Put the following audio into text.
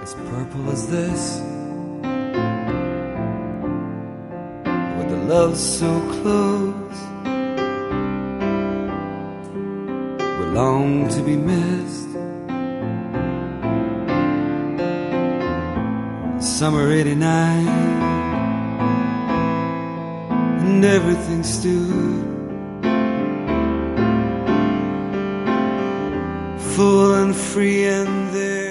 as purple as this, with the love so close, we long to be missed. Summer '89, and everything stood full and free, and there